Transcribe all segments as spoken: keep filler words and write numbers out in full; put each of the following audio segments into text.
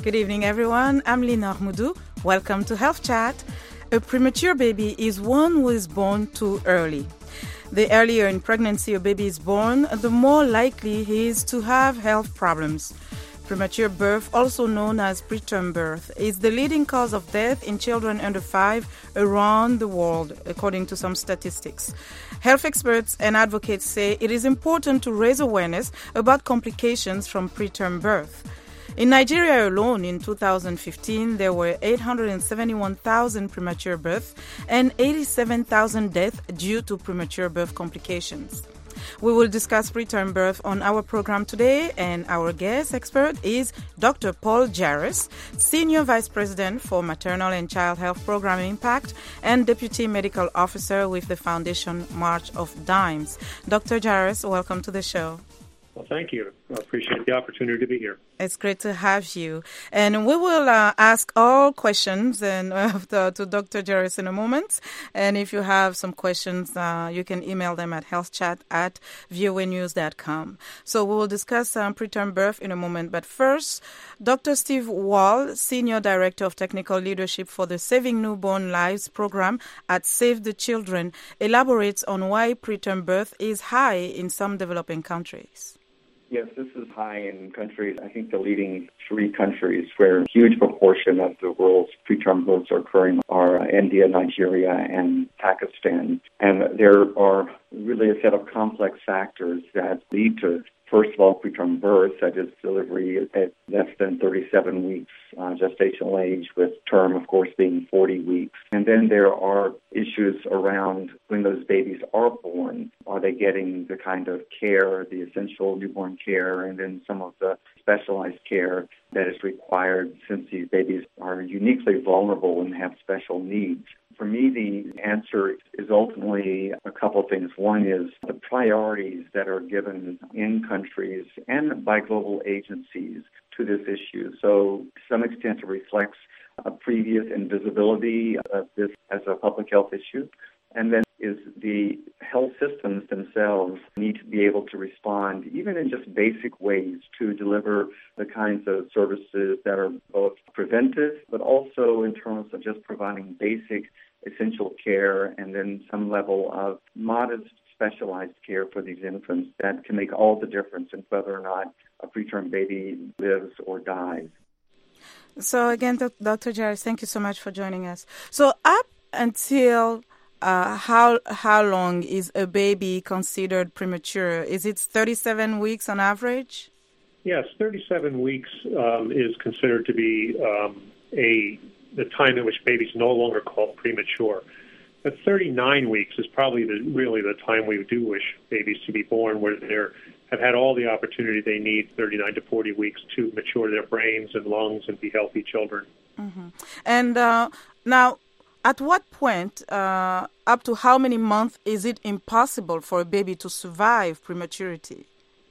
Good evening, everyone. I'm Lina Moudou. Welcome to Health Chat. A premature baby is one who is born too early. The earlier in pregnancy a baby is born, the more likely he is to have health problems. Premature birth, also known as preterm birth, is the leading cause of death in children under five around the world, according to some statistics. Health experts and advocates say it is important to raise awareness about complications from preterm birth. In Nigeria alone, in two thousand fifteen, there were eight hundred seventy-one thousand premature births and eighty-seven thousand deaths due to premature birth complications. We will discuss preterm birth on our program today, and our guest expert is Doctor Paul Jarrus, Senior Vice President for Maternal and Child Health Program Impact and Deputy Medical Officer with the Foundation March of Dimes. Doctor Jarrus, welcome to the show. Well, thank you. I appreciate the opportunity to be here. It's great to have you. And we will uh, ask all questions and uh, to, to Doctor Jarrus in a moment. And if you have some questions, uh, you can email them at healthchat at v o a news dot com. So we will discuss um, preterm birth in a moment. But first, Doctor Steve Wall, Senior Director of Technical Leadership for the Saving Newborn Lives program at Save the Children, elaborates on why preterm birth is high in some developing countries. Yes, this is high in countries. I think the leading three countries where a huge proportion of the world's preterm births are occurring are India, Nigeria, and Pakistan. And there are really a set of complex factors that lead to, first of all, preterm birth, that is delivery at less than thirty-seven weeks uh, gestational age, with term, of course, being forty weeks. And then there are issues around when those babies are born. Are they getting the kind of care, the essential newborn care, and then some of the specialized care that is required, since these babies are uniquely vulnerable and have special needs? For me, the answer is ultimately a couple of things. One is the priorities that are given in countries and by global agencies to this issue. So to some extent, it reflects a previous invisibility of this as a public health issue. And then is the health systems themselves need to be able to respond, even in just basic ways, to deliver the kinds of services that are both preventive, but also in terms of just providing basic essential care and then some level of modest specialized care for these infants that can make all the difference in whether or not a preterm baby lives or dies. So again, Doctor Jarrus, thank you so much for joining us. So up until Uh, how how long is a baby considered premature? Is it thirty-seven weeks on average? Yes, thirty-seven weeks um, is considered to be um, a the time in which babies no longer called premature. But thirty-nine weeks is probably the, really the time we do wish babies to be born, where they have had all the opportunity they need, thirty-nine to forty weeks, to mature their brains and lungs and be healthy children. Mm-hmm. And uh, now, at what point, uh, up to how many months, is it impossible for a baby to survive prematurity?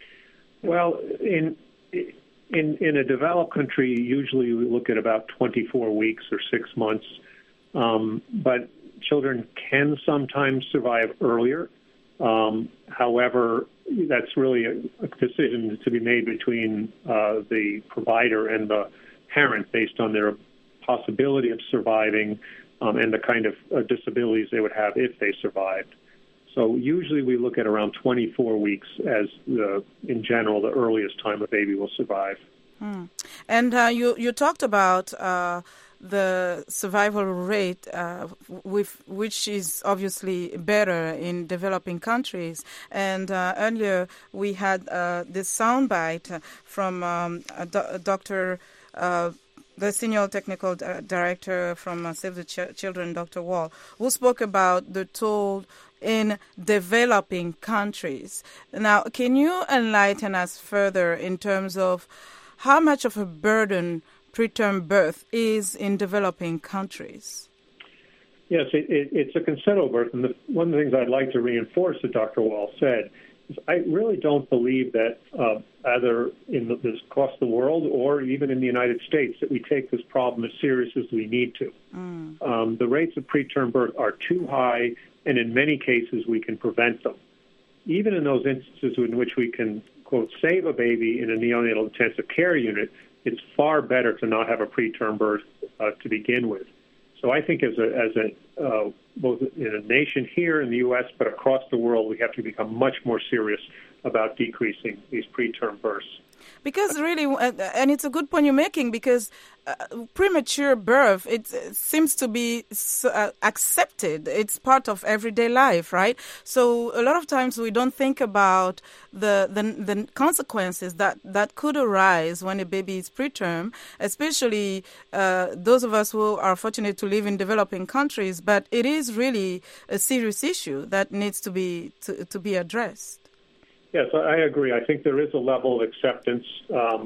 Well, in in in a developed country, usually we look at about twenty-four weeks or six months. Um, but children can sometimes survive earlier. Um, however, that's really a, a decision to be made between uh, the provider and the parent based on their possibility of surviving Um, and the kind of uh, disabilities they would have if they survived. So usually we look at around twenty-four weeks as, the, in general, the earliest time a baby will survive. Hmm. And uh, you, you talked about uh, the survival rate, uh, with, which is obviously better in developing countries. And uh, earlier we had uh, this soundbite from um, Do- Doctor Uh, the Senior Technical Director from uh, Save the Ch- Children, Doctor Wall, who spoke about the toll in developing countries. Now, can you enlighten us further in terms of how much of a burden preterm birth is in developing countries? Yes, it, it, it's a considerable burden. The, one of the things I'd like to reinforce that Doctor Wall said is I really don't believe that uh, either in the, this across the world or even in the United States that we take this problem as serious as we need to. Mm. Um, the rates of preterm birth are too high, and in many cases we can prevent them. Even in those instances in which we can, quote, save a baby in a neonatal intensive care unit, it's far better to not have a preterm birth uh, to begin with. So I think as a, as a uh, both in a nation here in the U S, but across the world, we have to become much more serious about decreasing these preterm births. Because really, uh, and it's a good point you're making, because uh, premature birth, it, it seems to be uh, accepted. It's part of everyday life, right? So a lot of times we don't think about the the, the consequences that, that could arise when a baby is preterm, especially uh, those of us who are fortunate to live in developing countries. But it is really a serious issue that needs to be to, to be addressed. Yes, I agree. I think there is a level of acceptance um,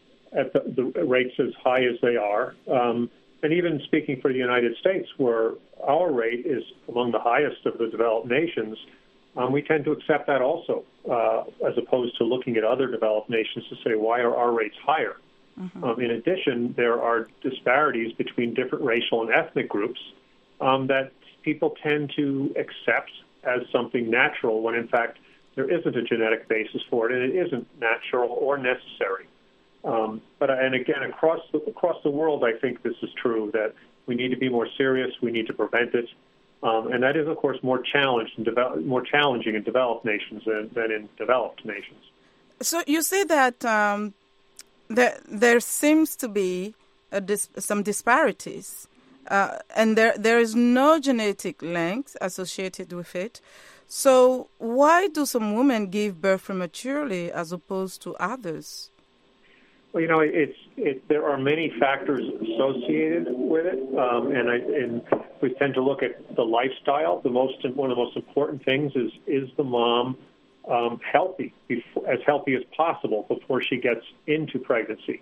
at the, the rates as high as they are. Um, and even speaking for the United States, where our rate is among the highest of the developed nations, um, we tend to accept that also, uh, as opposed to looking at other developed nations to say, why are our rates higher? Mm-hmm. Um, in addition, there are disparities between different racial and ethnic groups um, that people tend to accept as something natural when, in fact, there isn't a genetic basis for it, and it isn't natural or necessary. Um, but and again, across the, across the world, I think this is true, that we need to be more serious. We need to prevent it, um, and that is, of course, more challenged and develop, more challenging in developed nations than, than in developed nations. So you say that um, there there seems to be a dis- some disparities, uh, and there there is no genetic link associated with it. So why do some women give birth prematurely as opposed to others? Well, you know, it's it, there are many factors associated with it, um, and, I, and we tend to look at the lifestyle. The most one of the most important things is is the mom um, healthy, before, as healthy as possible before she gets into pregnancy.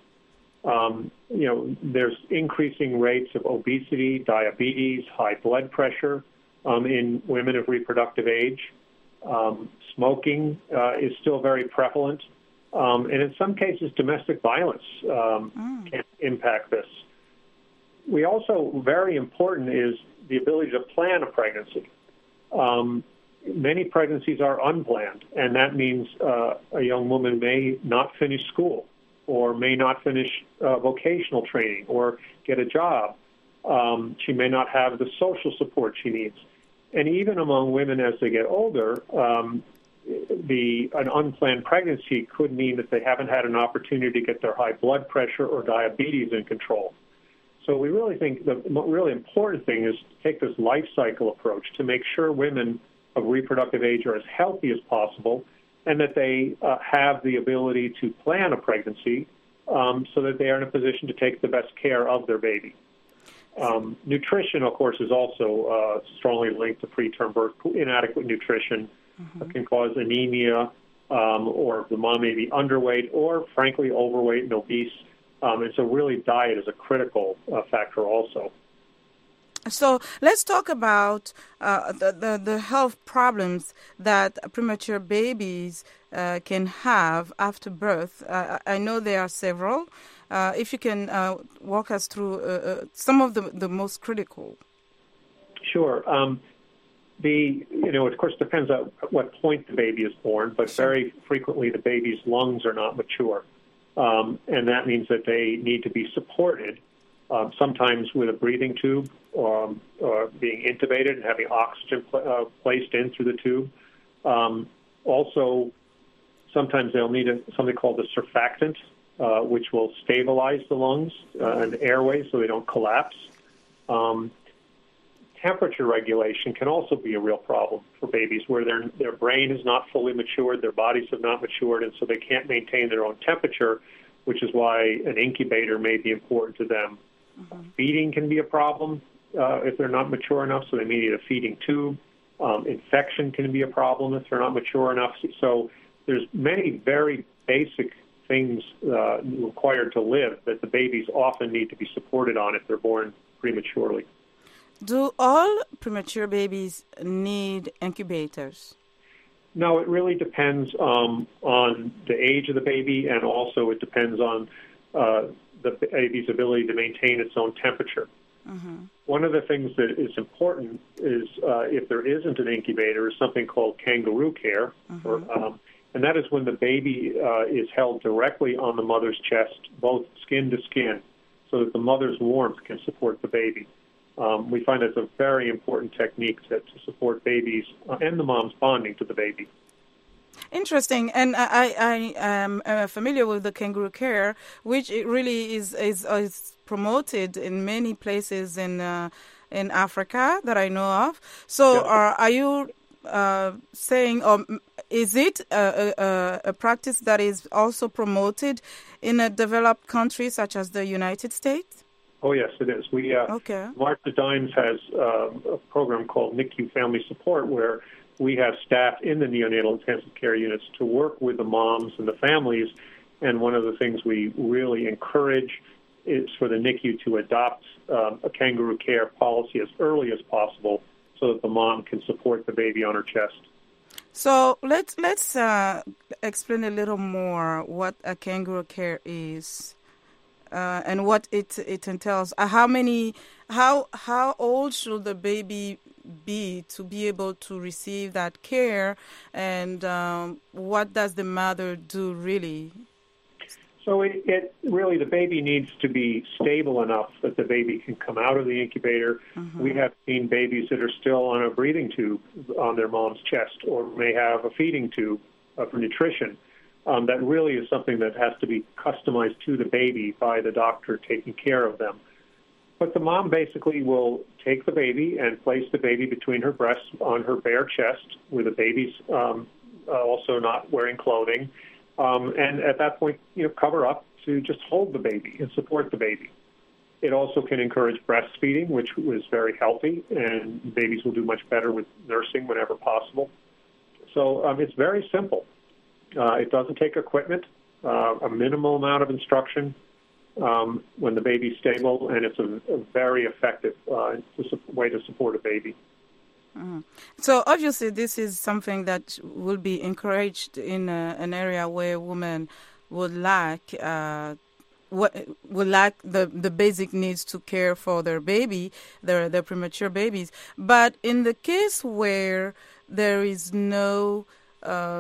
Um, you know, there's increasing rates of obesity, diabetes, high blood pressure. Um, in women of reproductive age. Um, smoking uh, is still very prevalent. Um, and in some cases, domestic violence um, mm. can impact this. We also, very important is the ability to plan a pregnancy. Um, many pregnancies are unplanned, and that means uh, a young woman may not finish school or may not finish uh, vocational training or get a job. Um, she may not have the social support she needs. And even among women as they get older, um, the an unplanned pregnancy could mean that they haven't had an opportunity to get their high blood pressure or diabetes in control. So we really think the really important thing is to take this life cycle approach to make sure women of reproductive age are as healthy as possible and that they uh, have the ability to plan a pregnancy um, so that they are in a position to take the best care of their baby. Um, nutrition, of course, is also uh, strongly linked to preterm birth. Inadequate nutrition mm-hmm. uh, can cause anemia, um, or the mom may be underweight or, frankly, overweight and obese. Um, and so really diet is a critical uh, factor also. So let's talk about uh, the, the, the health problems that premature babies uh, can have after birth. Uh, I know there are several. Uh, if you can uh, walk us through uh, uh, some of the, the most critical. Sure. Um, the you know, of course, depends on at what point the baby is born, but sure. very frequently the baby's lungs are not mature, um, and that means that they need to be supported, um, sometimes with a breathing tube, or, or being intubated and having oxygen pl- uh, placed in through the tube. Um, also, sometimes they'll need a, something called a surfactant, Uh, which will stabilize the lungs uh, and the airways so they don't collapse. Um, temperature regulation can also be a real problem for babies where their their brain is not fully matured, their bodies have not matured, and so they can't maintain their own temperature, which is why an incubator may be important to them. Mm-hmm. Feeding can be a problem uh, if they're not mature enough, so they may need a feeding tube. Um, infection can be a problem if they're not mature enough. So there's many very basic things uh, required to live that the babies often need to be supported on if they're born prematurely. Do all premature babies need incubators? No, it really depends um, on the age of the baby, and also it depends on uh, the baby's ability to maintain its own temperature. Mm-hmm. One of the things that is important is uh, if there isn't an incubator, is something called kangaroo care, mm-hmm. or, um, and that is when the baby uh, is held directly on the mother's chest, both skin to skin, so that the mother's warmth can support the baby. Um, we find that's a very important technique to, to support babies uh, and the mom's bonding to the baby. Interesting, and I, I am uh, familiar with the kangaroo care, which it really is is, is promoted in many places in uh, in Africa that I know of. So, Yeah. are are you uh, saying, or is it a, a, a practice that is also promoted in a developed country such as the United States? Oh, yes, it is. We uh, Okay. Martha Dimes has uh, a program called N I C U Family Support, where we have staff in the neonatal intensive care units to work with the moms and the families. And one of the things we really encourage is for the N I C U to adopt um, a kangaroo care policy as early as possible, so that the mom can support the baby on her chest. So let's let's uh, explain a little more what a kangaroo care is. Uh, and what it it entails. Uh, how many, how how old should the baby be to be able to receive that care, and um, what does the mother do really? So it, it really, the baby needs to be stable enough that the baby can come out of the incubator. Mm-hmm. We have seen babies that are still on a breathing tube on their mom's chest, or may have a feeding tube uh, for nutrition. Um, that really is something that has to be customized to the baby by the doctor taking care of them. But the mom basically will take the baby and place the baby between her breasts on her bare chest, where the baby's um, uh, also not wearing clothing. Um, and at that point, you know, cover up to just hold the baby and support the baby. It also can encourage breastfeeding, which is very healthy, and babies will do much better with nursing whenever possible. So um, it's very simple. Uh, it doesn't take equipment, uh, a minimal amount of instruction um, when the baby's stable, and it's a, a very effective uh, way to support a baby. Mm. So obviously this is something that will be encouraged in a, an area where women would lack uh, what would lack the, the basic needs to care for their baby, their their premature babies. But in the case where there is no uh,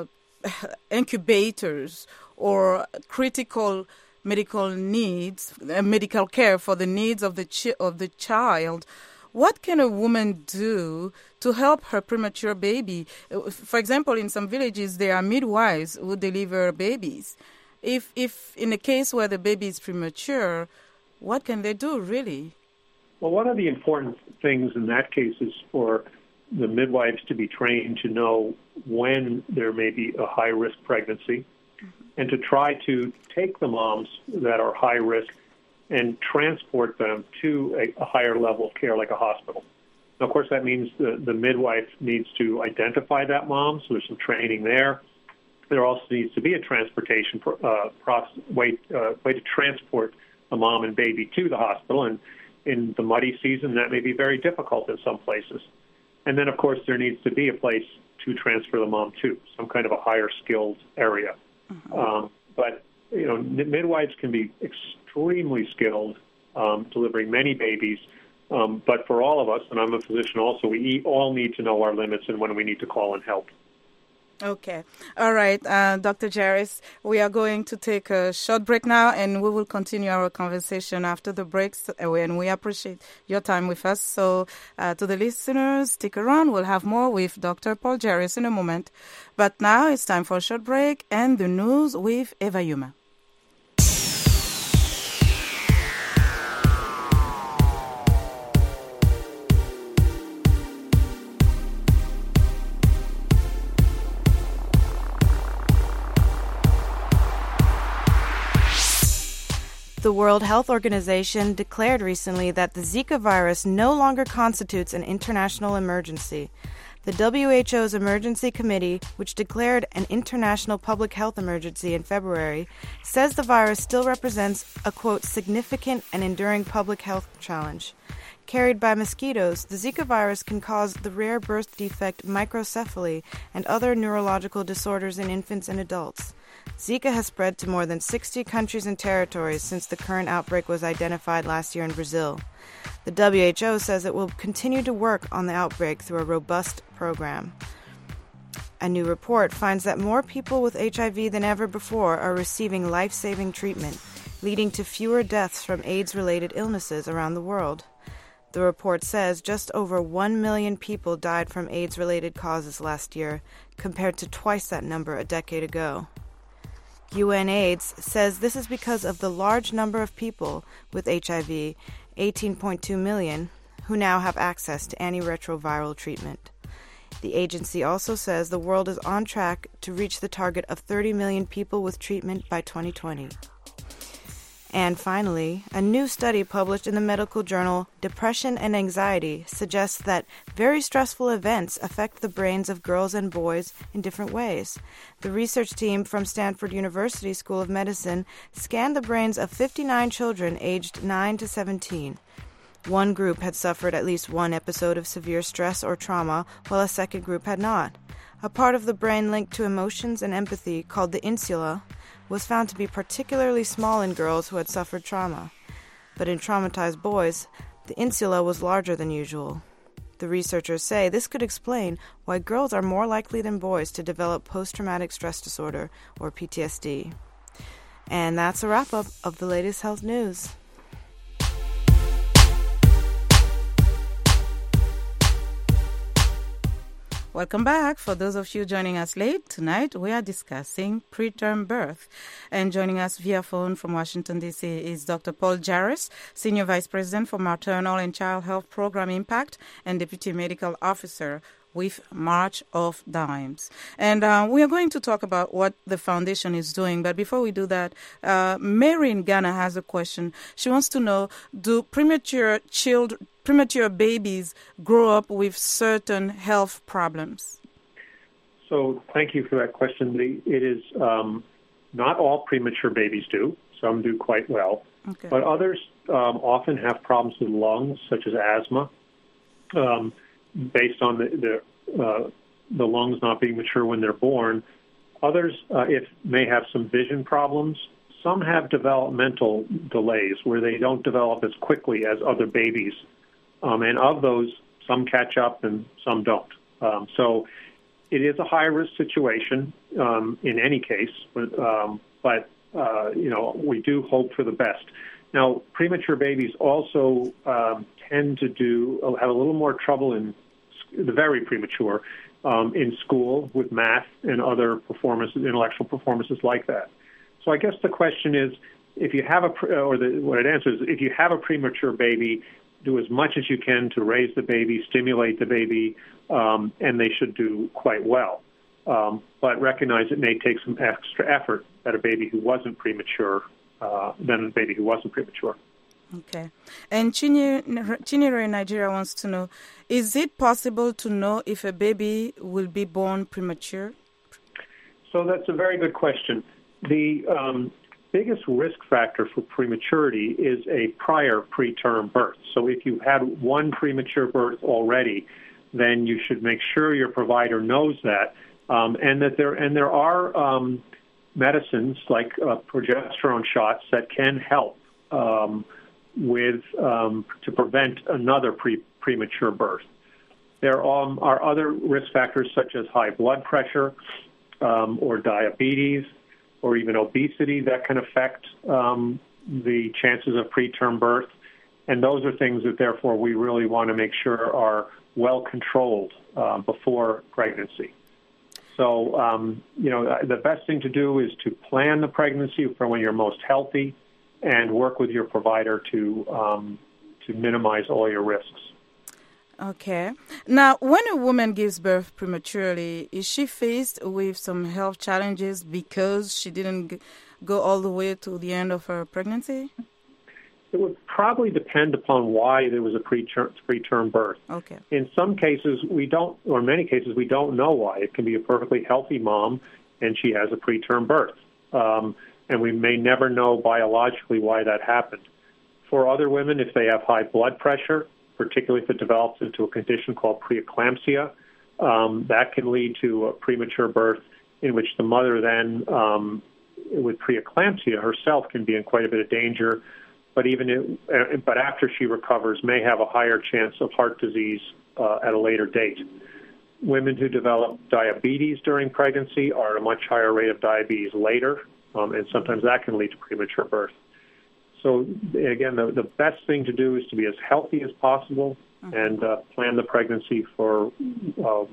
incubators or critical medical needs, uh, medical care for the needs of the chi- of the child, what can a woman do to help her premature baby? For example, in some villages, there are midwives who deliver babies. If, if in a case where the baby is premature, what can they do, really? Well, one of the important things in that case is for the midwives to be trained to know when there may be a high-risk pregnancy, mm-hmm. and to try to take the moms that are high-risk and transport them to a, a higher level of care, like a hospital. Now, of course, that means the, the midwife needs to identify that mom, so there's some training there. There also needs to be a transportation uh, process, way, uh, way to transport the mom and baby to the hospital, and in the muddy season, that may be very difficult in some places. And then, of course, there needs to be a place to transfer the mom to, some kind of a higher skilled area. Mm-hmm. Um, but, you know, midwives can be extremely skilled, um, delivering many babies. Um, but for all of us, and I'm a physician also, we all need to know our limits and when we need to call in help. Okay. All right, uh, Doctor Jarris, we are going to take a short break now, and we will continue our conversation after the breaks, and we appreciate your time with us. So uh, to the listeners, stick around. We'll have more with Doctor Paul Jarris in a moment. But now it's time for a short break and the news with Eva Yuma. The World Health Organization declared recently that the Zika virus no longer constitutes an international emergency. The W H O's Emergency Committee, which declared an international public health emergency in February, says the virus still represents a, quote, significant and enduring public health challenge. Carried by mosquitoes, the Zika virus can cause the rare birth defect microcephaly and other neurological disorders in infants and adults. Zika has spread to more than sixty countries and territories since the current outbreak was identified last year in Brazil. The W H O says it will continue to work on the outbreak through a robust program. A new report finds that more people with H I V than ever before are receiving life-saving treatment, leading to fewer deaths from AIDS-related illnesses around the world. The report says just over one million people died from AIDS-related causes last year, compared to twice that number a decade ago. UNAIDS says this is because of the large number of people with H I V, eighteen point two million, who now have access to antiretroviral treatment. The agency also says the world is on track to reach the target of thirty million people with treatment by twenty twenty. And finally, a new study published in the medical journal Depression and Anxiety suggests that very stressful events affect the brains of girls and boys in different ways. The research team from Stanford University School of Medicine scanned the brains of fifty-nine children aged nine to seventeen. One group had suffered at least one episode of severe stress or trauma, while a second group had not. A part of the brain linked to emotions and empathy, called the insula, was found to be particularly small in girls who had suffered trauma. But in traumatized boys, the insula was larger than usual. The researchers say this could explain why girls are more likely than boys to develop post-traumatic stress disorder, or P T S D. And that's a wrap-up of the latest health news. Welcome back. For those of you joining us late, tonight we are discussing preterm birth. And joining us via phone from Washington, D C is Doctor Paul Jarvis, Senior Vice President for Maternal and Child Health Program Impact and Deputy Medical Officer with March of Dimes. And uh, we are going to talk about what the foundation is doing. But before we do that, uh, Mary in Ghana has a question. She wants to know, do premature children, premature babies grow up with certain health problems? So thank you for that question. The, it is um, not all premature babies do. Some do quite well. Okay. But others um, often have problems with lungs, such as asthma, um, based on the the, uh, the lungs not being mature when they're born. Others, uh, if may have some vision problems. Some have developmental delays where they don't develop as quickly as other babies. Um, and of those, some catch up and some don't. Um, so it is a high-risk situation um, in any case, but, um, but uh, you know, we do hope for the best. Now, premature babies also um, tend to do have a little more trouble in the very premature um, in school with math and other performances, intellectual performances like that. So I guess the question is, if you have a, or the, what it answers is, if you have a premature baby, do as much as you can to raise the baby, stimulate the baby, um, and they should do quite well. Um, but recognize it may take some extra effort at a baby who wasn't premature uh, than a baby who wasn't premature. Okay. And Chinyere in Nigeria wants to know, is it possible to know if a baby will be born premature? So that's a very good question. The um, biggest risk factor for prematurity is a prior preterm birth. So if you had one premature birth already, then you should make sure your provider knows that, um, and that there and there are um, medicines like uh, progesterone shots that can help um, with um, to prevent another pre- premature birth. There um, are other risk factors such as high blood pressure um, or diabetes, or even obesity that can affect um, the chances of preterm birth. And those are things that, therefore, we really want to make sure are well controlled uh, before pregnancy. So, um, you know, the best thing to do is to plan the pregnancy for when you're most healthy and work with your provider to um, to minimize all your risks. Okay. Now, when a woman gives birth prematurely, is she faced with some health challenges because she didn't g- go all the way to the end of her pregnancy? It would probably depend upon why there was a preterm, preterm birth. Okay. In some cases, we don't, or in many cases, we don't know why. It can be a perfectly healthy mom, and she has a preterm birth. Um, and we may never know biologically why that happened. For other women, if they have high blood pressure, particularly if it develops into a condition called preeclampsia, um, that can lead to a premature birth in which the mother then, um, with preeclampsia herself, can be in quite a bit of danger, but even it, uh, but after she recovers, may have a higher chance of heart disease uh, at a later date. women who develop diabetes during pregnancy are at a much higher rate of diabetes later, um, and sometimes that can lead to premature birth. So, again, the, the best thing to do is to be as healthy as possible mm-hmm. and uh, plan the pregnancy for um,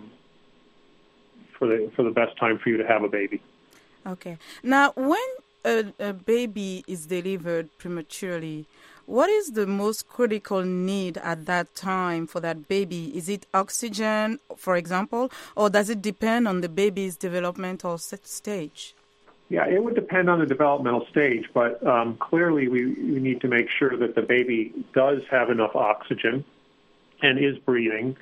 for the for the best time for you to have a baby. Okay. Now, when a, a baby is delivered prematurely, what is the most critical need at that time for that baby? Is it oxygen, for example, or does it depend on the baby's developmental stage? Yeah, it would depend on the developmental stage, but um, clearly we, we need to make sure that the baby does have enough oxygen and is breathing.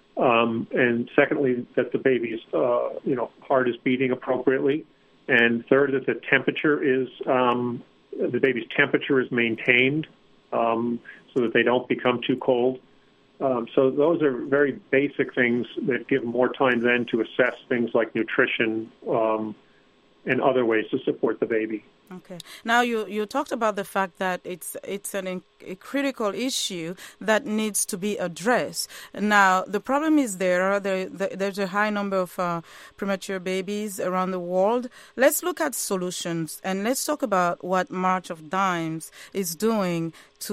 Um, and secondly, that the baby's uh, you know heart is beating appropriately. And third, that the temperature is um, the baby's temperature is maintained. Um, so that they don't become too cold. Um, so those are very basic things that give more time then to assess things like nutrition um, and other ways to support the baby. Okay. Now, you, you talked about the fact that it's it's an, a critical issue that needs to be addressed. Now, the problem is there. there, there there's a high number of uh, premature babies around the world. Let's look at solutions, and let's talk about what March of Dimes is doing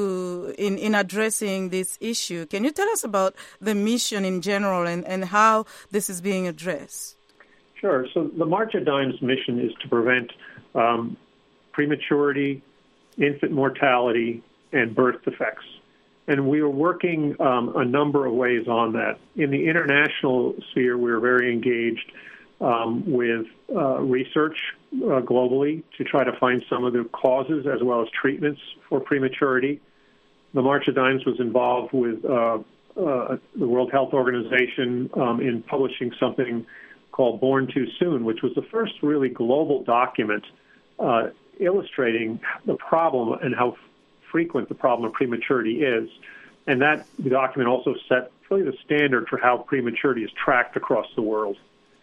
to in, in addressing this issue. Can you tell us about the mission in general and, and how this is being addressed? Sure. So the March of Dimes mission is to prevent um, prematurity, infant mortality, and birth defects. And we are working um, a number of ways on that. In the international sphere, we're very engaged um, with uh, research uh, globally to try to find some of the causes as well as treatments for prematurity. The March of Dimes was involved with uh, uh, the World Health Organization um, in publishing something called Born Too Soon, which was the first really global document uh, illustrating the problem and how frequent the problem of prematurity is. And that document also set really the standard for how prematurity is tracked across the world.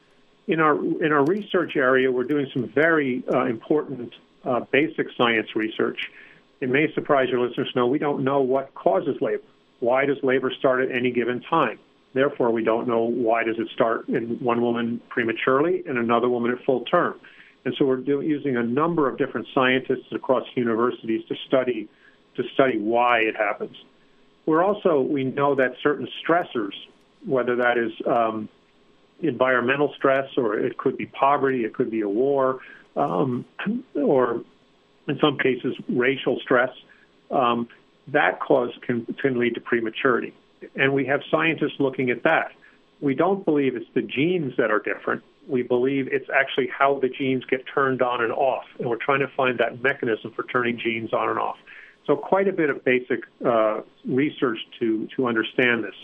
In our in our research area, we're doing some very uh, important uh, basic science research. It may surprise your listeners to know we don't know what causes labor. Why does labor start at any given time? Therefore, we don't know why does it start in one woman prematurely and another woman at full term. And so we're do, using a number of different scientists across universities to study to study why it happens. We're also, we know that certain stressors, whether that is um, environmental stress or it could be poverty, it could be a war, um, or in some cases racial stress, um, that cause can, can lead to prematurity. And we have scientists looking at that. We don't believe it's the genes that are different. We believe it's actually how the genes get turned on and off, and we're trying to find that mechanism for turning genes on and off. So quite a bit of basic uh, research to, to understand this.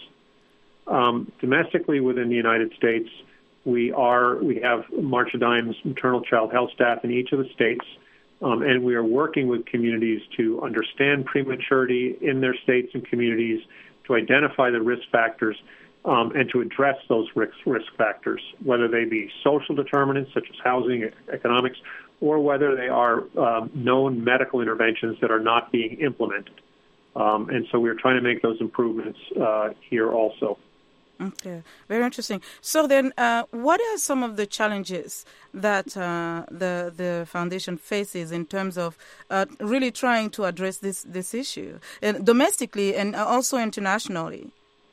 Um, domestically within the United States, we are we have March of Dimes maternal child health staff in each of the states, um, and we are working with communities to understand prematurity in their states and communities, to identify the risk factors, um, and to address those risk, risk factors, whether they be social determinants such as housing, economics, or whether they are um, known medical interventions that are not being implemented. Um, and so we're trying to make those improvements uh, here also. Okay, very interesting. So then, uh, what are some of the challenges that uh, the the foundation faces in terms of uh, really trying to address this this issue, and domestically and also internationally?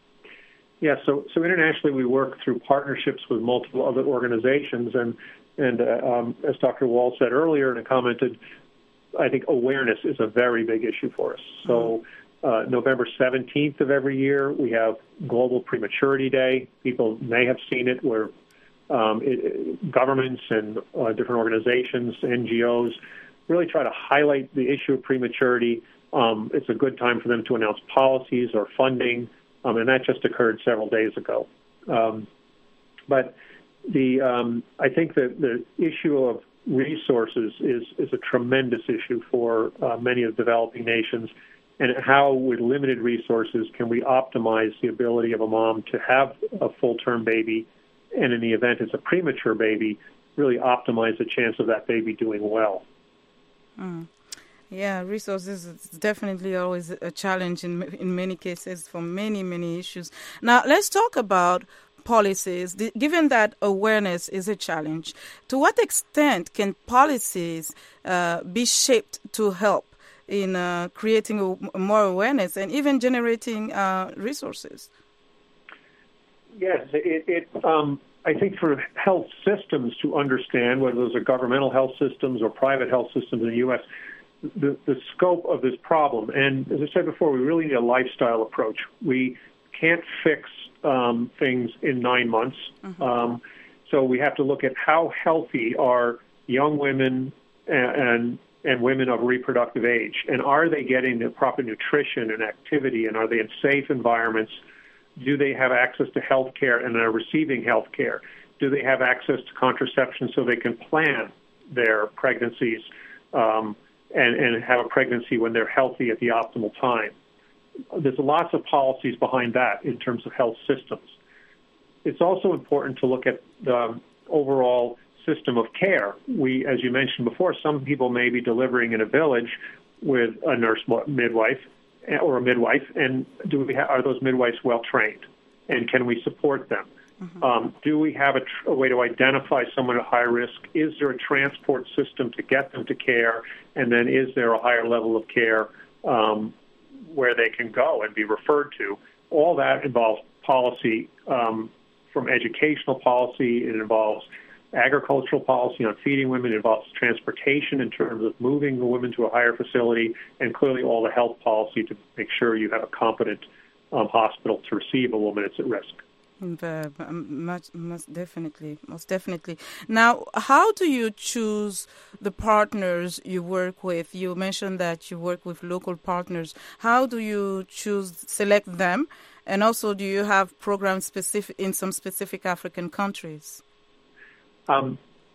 Yeah, so so internationally, we work through partnerships with multiple other organizations, and and uh, um, as Doctor Wall said earlier and commented, I think awareness is a very big issue for us. So. Mm-hmm. Uh, November seventeenth of every year, we have Global Prematurity Day. People may have seen it where um, it, governments and uh, different organizations, N G Os, really try to highlight the issue of prematurity. Um, it's a good time for them to announce policies or funding, um, and that just occurred several days ago. Um, but the um, I think that the issue of resources is, is a tremendous issue for uh, many of the developing nations. And how, with limited resources, can we optimize the ability of a mom to have a full-term baby, and in the event it's a premature baby, really optimize the chance of that baby doing well? Mm. Yeah, resources is definitely always a challenge in in many cases for many, many issues. Now, let's talk about policies, the, given that awareness is a challenge, to what extent can policies uh, be shaped to help in uh, creating a, more awareness and even generating uh, resources? Yes, it, it um, I think for health systems to understand, whether those are governmental health systems or private health systems in the U S, the, the scope of this problem. And as I said before, we really need a lifestyle approach. We can't fix um, things in nine months. Mm-hmm. Um, so we have to look at how healthy are young women and, and and women of reproductive age, and are they getting the proper nutrition and activity, and are they in safe environments? Do they have access to health care and are receiving health care? Do they have access to contraception so they can plan their pregnancies um, and, and have a pregnancy when they're healthy at the optimal time? There's lots of policies behind that in terms of health systems. It's also important to look at the overall system of care. We, as you mentioned before, some people may be delivering in a village with a nurse midwife or a midwife, and do we ha- are those midwives well trained, and can we support them? Mm-hmm. Um, do we have a, tr- a way to identify someone at high risk? Is there a transport system to get them to care, and then is there a higher level of care um, where they can go and be referred to? All that involves policy, um, from educational policy. It involves agricultural policy on feeding women. It involves transportation in terms of moving the women to a higher facility, and clearly all the health policy to make sure you have a competent um, hospital to receive a woman that's at risk. Uh, much, most definitely, most definitely. Now, how do you choose the partners you work with? You mentioned that you work with local partners. How do you choose, select them? And also, do you have programs specific in some specific African countries? Um,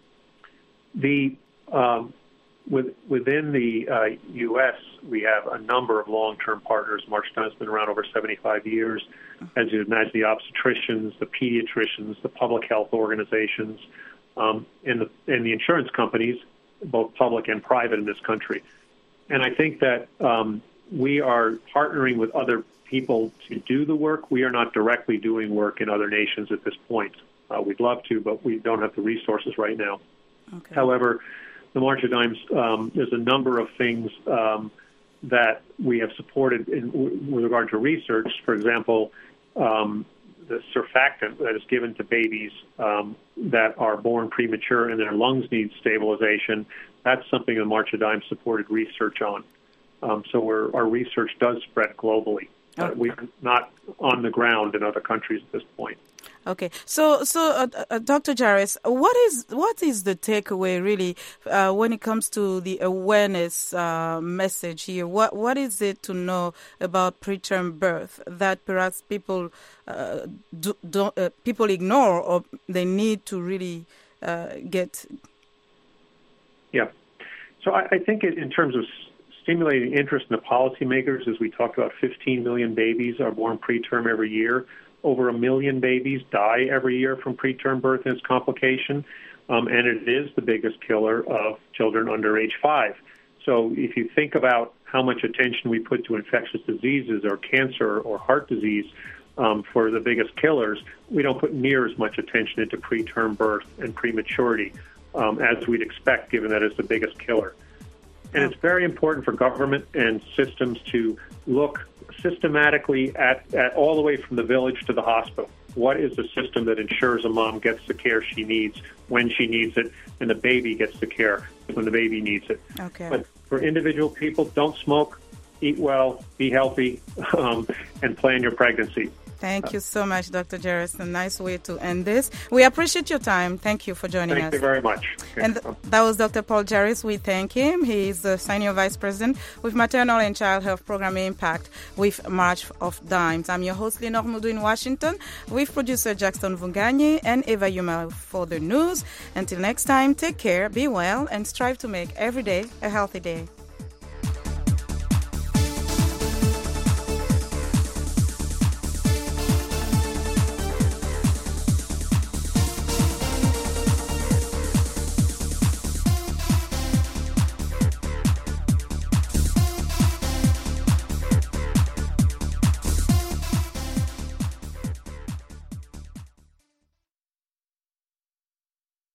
the um, with, within the uh, U S, we have a number of long-term partners. March of Dimes has been around over seventy-five years. As you imagine, the obstetricians, the pediatricians, the public health organizations, um, and the and the insurance companies, both public and private in this country. And I think that um, we are partnering with other people to do the work. We are not directly doing work in other nations at this point. Uh, we'd love to, but we don't have the resources right now. Okay. However, the March of Dimes, um, there's a number of things um, that we have supported in, with regard to research. For example, um, the surfactant that is given to babies um, that are born premature and their lungs need stabilization, that's something the March of Dimes supported research on. Um, so we're, our research does spread globally. Okay. Uh, we're not on the ground in other countries at this point. Okay, so so uh, uh, Doctor Jarris, what is what is the takeaway really uh, when it comes to the awareness uh, message here? What what is it to know about preterm birth that perhaps people uh, do, don't uh, people ignore, or they need to really uh, get? Yeah, so I, I think it, in terms of stimulating interest in the policymakers, as we talked about, fifteen million babies are born preterm every year. Over a million babies die every year from preterm birth and its complication, um, and it is the biggest killer of children under age five. So if you think about how much attention we put to infectious diseases or cancer or heart disease um, for the biggest killers, we don't put near as much attention into preterm birth and prematurity um, as we'd expect, given that it's the biggest killer. And it's very important for government and systems to look systematically at, at all the way from the village to the hospital. What is the system that ensures a mom gets the care she needs when she needs it, and the baby gets the care when the baby needs it? Okay. But for individual people, don't smoke, eat well, be healthy, um, and plan your pregnancy. Thank you so much, Doctor Jarris. A nice way to end this. We appreciate your time. Thank you for joining thank us. Thank you very much. And th- that was Doctor Paul Jarris. We thank him. He is the Senior Vice President with Maternal and Child Health Program Impact with March of Dimes. I'm your host, Lenore Moudou in Washington, with producer Jackson Vunganye and Eva Yuma for the news. Until next time, take care, be well, and strive to make every day a healthy day.